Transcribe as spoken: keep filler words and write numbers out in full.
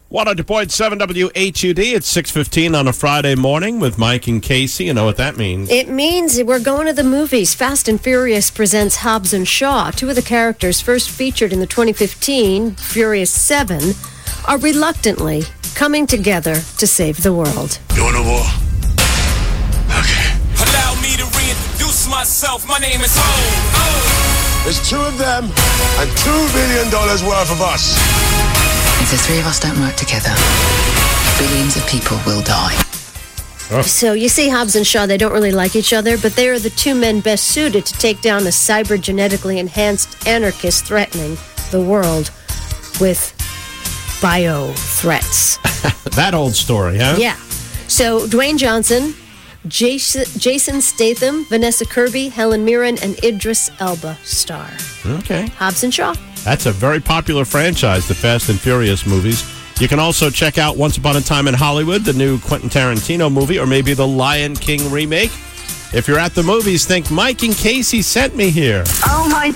one hundred point seven W H U D. It's six fifteen on a Friday morning with Mike and Casey. You know what that means. It means we're going to the movies. Fast and Furious presents Hobbs and Shaw. Two of the characters first featured in the twenty fifteen Furious seven are reluctantly coming together to save the world. You want a war? Okay. Allow me to reintroduce myself. My name is Ho. There's two of them and two billion dollars worth of us. If the three of us don't work together, billions of people will die. Oh. So you see Hobbs and Shaw, they don't really like each other, but they are the two men best suited to take down a cyber-genetically enhanced anarchist threatening the world with bio threats. That old story, huh? Yeah. So Dwayne Johnson, Jason, Jason Statham, Vanessa Kirby, Helen Mirren, and Idris Elba star. Okay. Hobbs and Shaw. That's a very popular franchise, the Fast and Furious movies. You can also check out Once Upon a Time in Hollywood, the new Quentin Tarantino movie, or maybe the Lion King remake. If you're at the movies, think Mike and Casey sent me here. Oh, my